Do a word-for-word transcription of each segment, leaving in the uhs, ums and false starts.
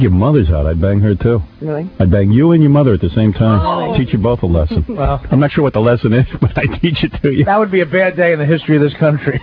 Your mother's out. I'd bang her, too. Really? I'd bang you and your mother at the same time. Oh. Teach you both a lesson. Well, I'm not sure what the lesson is, but I teach it to you. That would be a bad day in the history of this country.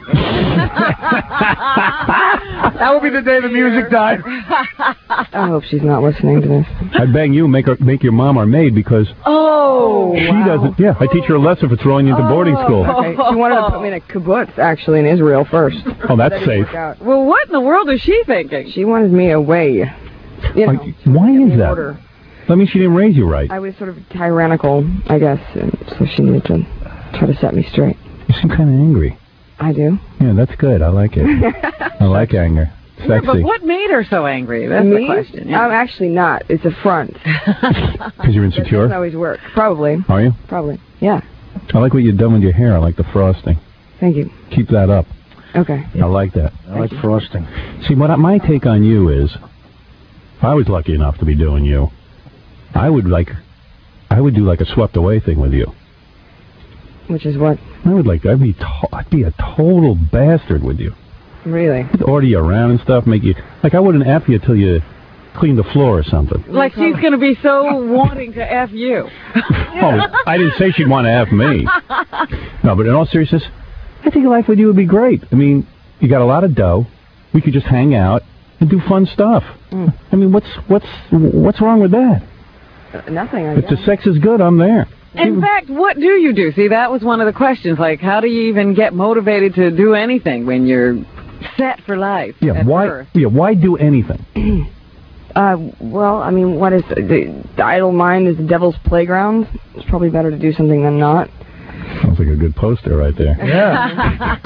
That would be the day the music died. I hope she's not listening to this. I'd bang you, make her, make your mom our maid, because Oh, she wow. doesn't. Yeah, I teach her a lesson for throwing you into boarding school. Okay. She wanted to put me in a kibbutz, actually, in Israel first. Oh, that's That didn't safe. work out. Well, what in the world is she thinking? She wanted me away. You know, Like, why get me is in that? order. That means she didn't raise you right. I was sort of tyrannical, I guess, and so she needed to try to set me straight. You seem kind of angry. I do. Yeah, that's good. I like it. I like anger. Yeah, Sexy. but what made her so angry? That's me? the question. Yeah. I'm actually not. It's a front. Because you're That doesn't insecure? always work. Probably. Are you? Probably. Yeah. I like what you've done with your hair. I like the frosting. Thank you. Keep that up. Okay. I like that. I like frosting. See, what I, my take on you is, if I was lucky enough to be doing you, I would like, I would do like a swept away thing with you. Which is what? I would like, I'd be, to- I'd be a total bastard with you. Really? I'd order you around and stuff, make you, like I wouldn't F you till you clean the floor or something. Like she's going to be so wanting to F you. Oh, I didn't say she'd want to F me. No, but in all seriousness, I think life with you would be great. I mean, you got a lot of dough. We could just hang out and do fun stuff. Mm. I mean, what's what's what's wrong with that? Uh, nothing, I If guess. the sex is good, I'm there. In fact, what do you do? See, that was one of the questions. Like, how do you even get motivated to do anything when you're set for life? Yeah, at why? birth? Yeah, why do anything? Uh, well, I mean, what is the, the idle mind is the devil's playground. It's probably better to do something than not. Sounds like a good poster right there. Yeah.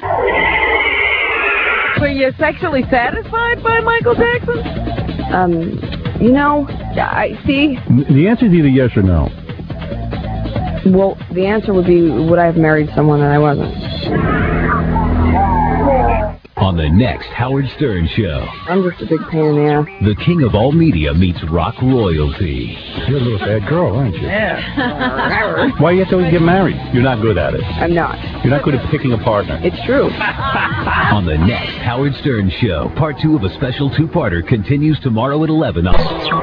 Were you sexually satisfied by Michael Jackson? Um, you know, I see. N- The answer is either yes or no. Well, the answer would be, would I have married someone that I wasn't? On the next Howard Stern Show, I'm just a big pain in the ass. the king of all media meets rock royalty. You're a little bad girl, aren't you? Yeah. Why you have to always get married? You're not good at it. I'm not. You're not good at picking a partner. It's true. On the next Howard Stern Show, part two of a special two-parter continues tomorrow at eleven on...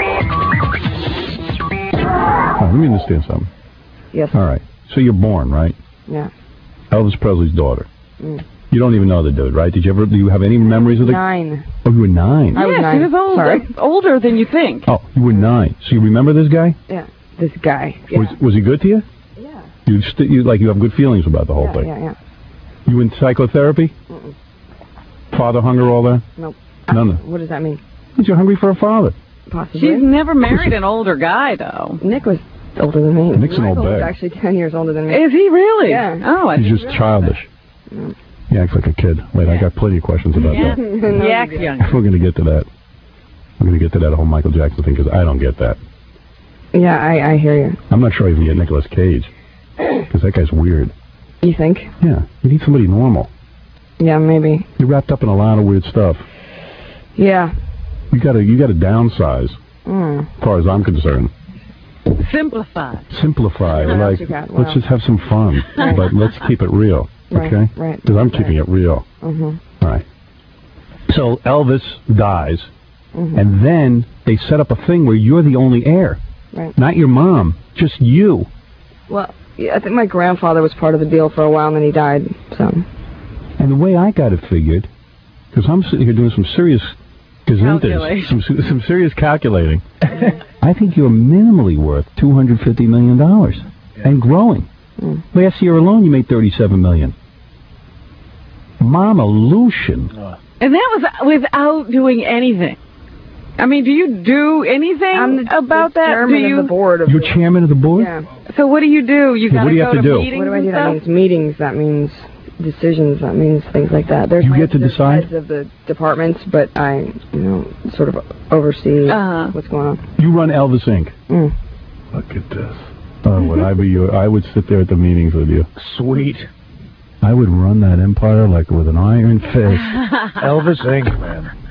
Oh, let me understand something. Yes. All right. So you're born, right? Yeah. Elvis Presley's daughter. Mm. You don't even know the dude, right? Did you ever? Do you have any memories of the? Nine. Oh, you were nine. I was yeah, nine. she was old, Sorry. older than you think. Oh, you were nine. So you remember this guy? Yeah. This guy. Yeah. Was was he good to you? Yeah. You, st- you like you have good feelings about the whole Yeah, thing. yeah, yeah. You in psychotherapy? Mm-mm. Father hunger, all that? Nope. None of. What does that mean? Means you're hungry for a father. Possibly. She's never married an older guy, though. Nick was older than me. Nick's an old Michael was bag. actually ten years older than me. Is he really? Yeah. Oh, I He's didn't just realize childish. Mm. He acts like a kid. Wait, I got plenty of questions about Yeah. that. No, He you acts didn't. young. We're going to get to that. We're going to get to that whole Michael Jackson thing because I don't get that. Yeah, I, I hear you. I'm not sure I even get Nicolas Cage because that guy's weird. You think? Yeah, you need somebody normal. Yeah, maybe. You're wrapped up in a lot of weird stuff. Yeah. You got to you got to downsize, Mm. as far as I'm concerned. Simplify. Simplify. What else Like, you got? let's Wow. just have some fun, Right. but let's keep it real, Right, okay? right. Because I'm keeping it real. Mm-hmm. All right. So Elvis dies, Mm-hmm. and then they set up a thing where you're the only heir, Right. not your mom, just you. Well, yeah, I think my grandfather was part of the deal for a while, and then he died. So. And the way I got it figured, because I'm sitting here doing some serious gazintas, Calculation. some some serious calculating. I think you're minimally worth two hundred fifty million dollars and growing. Mm. Last year alone, you made thirty-seven million dollars. Mama Lucian. And that was without doing anything. I mean, do you do anything I'm the, about the that? chairman do you? of the board. Of You're the, chairman of the board? Yeah. So what do you do? You Yeah, gotta what do you go have to do? meetings What do I do? and That stuff? means meetings. That means decisions. That means things like that. There's You heads- get to there's decide? heads of the departments, but I, you know, sort of oversee Uh-huh. what's going on. You run Elvis Incorporated. Mm. Look at this. Oh, would I be you? I would sit there at the meetings with you. Sweet. I would run that empire like with an iron fist. Elvis Incorporated, man.